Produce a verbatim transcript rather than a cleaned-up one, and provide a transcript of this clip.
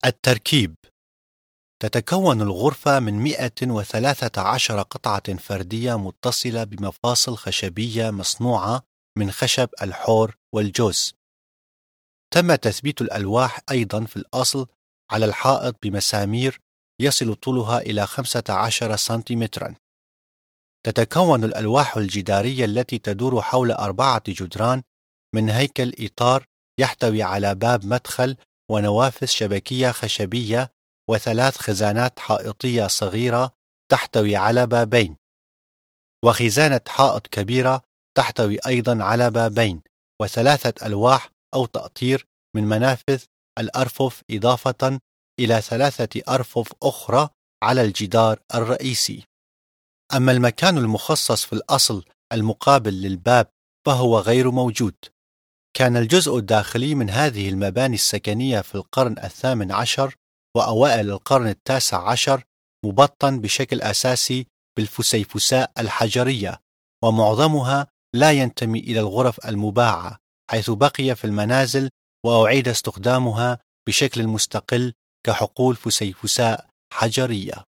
التركيب. تتكون الغرفة من مئة وثلاثة عشر قطعة فردية متصلة بمفاصل خشبية مصنوعة من خشب الحور والجوز. تم تثبيت الألواح أيضا في الأصل على الحائط بمسامير يصل طولها إلى خمسة عشر سنتيمترا. تتكون الألواح الجدارية التي تدور حول أربعة جدران من هيكل إطار يحتوي على باب مدخل ونوافذ شبكية خشبية وثلاث خزانات حائطية صغيرة تحتوي على بابين، وخزانة حائط كبيرة تحتوي أيضا على بابين، وثلاثة ألواح أو تأطير من منافذ الأرفف، إضافة إلى ثلاثة أرفف أخرى على الجدار الرئيسي. أما المكان المخصص في الأصل المقابل للباب فهو غير موجود. كان الجزء الداخلي من هذه المباني السكنية في القرن الثامن عشر وأوائل القرن التاسع عشر مبطن بشكل أساسي بالفسيفساء الحجرية، ومعظمها لا ينتمي إلى الغرف المباعة، حيث بقي في المنازل وأعيد استخدامها بشكل مستقل كحقول فسيفساء حجرية.